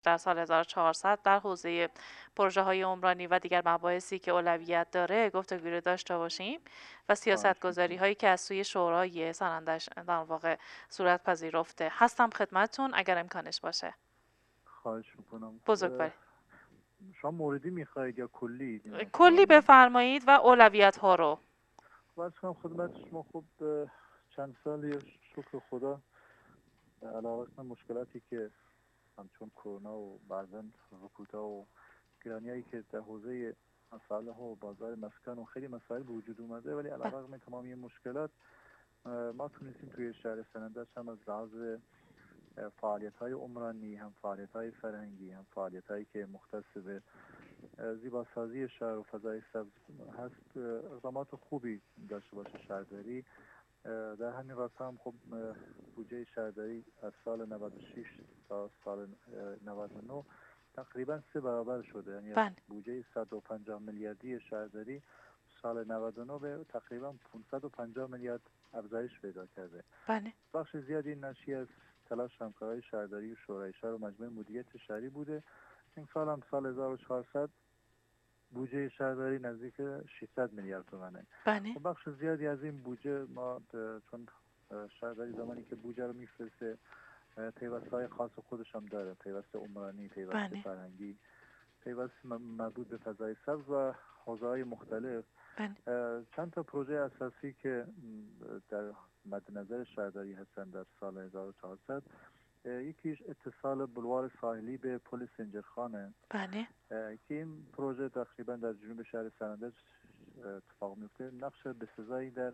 در سال 1400 در حوزه پروژه های عمرانی و دیگر مباحثی که اولویت داره گفتگو داشته باشیم و سیاست خواهش گذاری میکنم. هایی که از سوی شورای سرندش در واقع صورت پذیرفته. هستم خدمتتون اگر امکانش باشه. خواهش میکنم. بزرگواری. شما موردی میخواهید یا کلی کلی سوالی؟ بفرمایید و اولویت ها رو. باز کنم خدمت شما. خب چند سالی شکر خدا علیرغم مشکلاتی که همچون کرونا و بعضا رکودها و گرانیایی که در حوزه مسائل ها و بازار مسکن و خیلی مسائل به وجود اومده، ولی علیرغم تمام این مشکلات ما تونستیم توی شهر سنندج هم از لحاظ فعالیت های عمرانی، هم فعالیت های فرهنگی، هم فعالیت هایی که مختص به زیباسازی شهر و فضای سبز هست اقدامات خوبی داشته باشه شهرداری. در همین راستا هم خب بودجه شهرداری از سال 96 تا سال 99 تقریبا 3 برابر شده، یعنی از بله. بودجه 150 میلیاردی شهرداری سال 99 به تقریبا 550 میلیارد افزایش پیدا کرده. بله. بخش زیادی ناشی از تلاش همکارای شهرداری و شورای شهر و مجموعه مدیریت شهری بوده. این سال هم سال 1400 بودجه شهرداری نزدیک 600 میلیارد تومانه. بله. خب بخش زیادی از این بودجه ما چون شهرداری زمانی که بودجه رو میفرسته پیوستهای خاص خودش هم داره، پیوست عمرانی، پیوست بله. فرهنگی، پیوست مربوط به فضای سبز و حوزه‌های مختلف. بله. چند تا پروژه اساسی که در مد نظر شهرداری هستن در سال 1400، یکیش اتصال بلوار ساحلی به پل سنجرخانه بله. که این پروژه تقریبا در جنوب شهر سنندج اتفاق میفته. نقش بسزایی در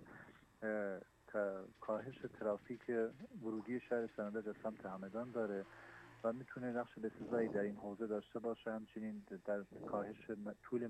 کاهش ترافیک ورودی شهر سنندج از سمت همدان داره و میتونه نقش بسزایی در این حوزه داشته باشه. همچنین در کاهش طول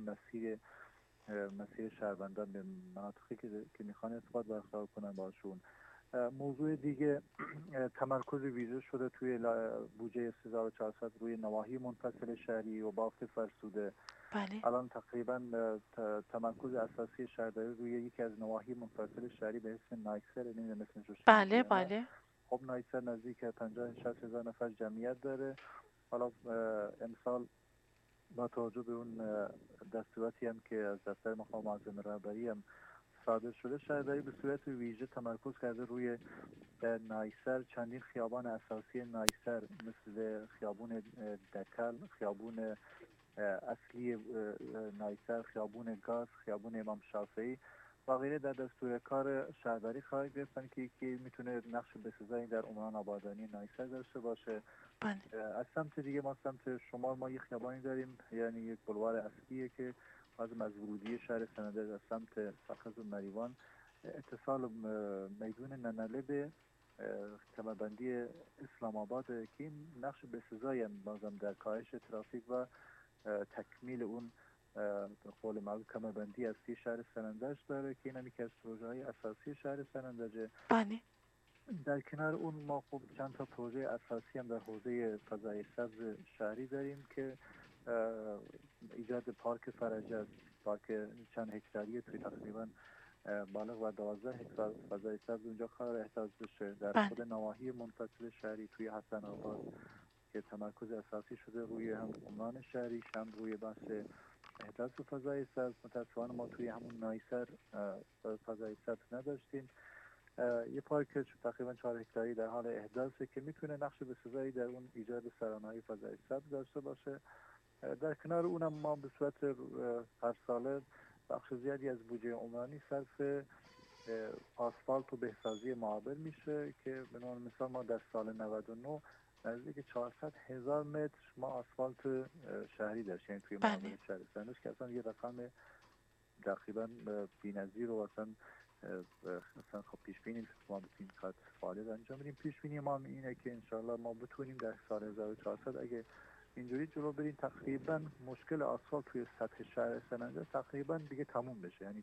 مسیر شهروندان به مناطقی که میخوان ارتباط برقرار کنن باشون. موضوع دیگه تمرکز ویژه شده توی بودجه 3400 روی نواحی منفصل شهری و بافت فرسوده. بله. الان تقریبا تمرکز اساسی شهرداری روی یکی از نواحی منفصل شهری به اسم نایسر، نمیدونم اسمش رو شنیدی بله. یا نه. بله. خب نایسر نزدیک 50-60 هزار نفر جمعیت داره. حالا امسال با توجه به اون دستوراتی هم که از دفتر مقام معظم رهبری هم صادر شده، شهرداری به صورت ویژه تمرکز کرده روی نایسر. چندین خیابان اساسی نایسر مثل خیابون دکل، خیابون اصلی نایسر، خیابون گاز، خیابون امام شافعی و غیره در دستور کار شهرداری قرار گرفتن که یکی میتونه نقش بسزایی در عمران آبادانی نایسر داشته باشه. بله. از سمت دیگه ما سمت شمال ما یک خیابانی داریم، یعنی یک بلوار اصلیه که از ورودی شهر سنندج از سمت ساخز و مریوان اتصال میدون ننله به کمربندی اسلام آباد که این نقش بسزایی هم بازم در کاهش ترافیک و تکمیل اون به قول معروف کمربندی اصلی شهر سنندج داره که این هم یکی از پروژه های اساسی شهر سنندجه. بله. در کنار اون ما خب چند تا پروژه اساسی هم در حوزه فضای سبز شهری داریم که ایجاد پارک فرجه، پارک چند هکتاری توی تقریبا بالغ و 12 هکتار فضای سبز اونجا قرار احداث بشه. در بله. خود نواحی منفصل شهری توی حسن آباد که تمرکز اساسی شده روی هم عمران شهری، هم روی بحث احداث فضای سبز. متاسفانه ما توی همون نایسر فضای سبز نداشتیم. یه پارک تقریبا 4 هکتاری در حال احداثه که میتونه نقش بسزایی در اون ایجاد سرانه‌های فضای سبز داشته باشه. در کنار اونم ما به صورت هر ساله بخش زیادی از بودجه عمرانی صرف آسفالت و بهسازی معابر میشه که به عنوان مثال ما در سال 99 نزدیک 400 هزار متر ما آسفالت شهری داشتیم، یعنی توی معابر بله. شهر سنوش که اصلا یه رقم تقریبا بی‌نظیر و اصلا خب پیش بینی ما بتونیم کار فعالیت انجام بدیم. پیش بینی ما اینه که انشالله ما بتونیم در سال 1400 اگه اینجوری جلو بریم تقریبا مشکل آسفالت توی سطح شهر سنندج تقریبا دیگه تموم بشه، یعنی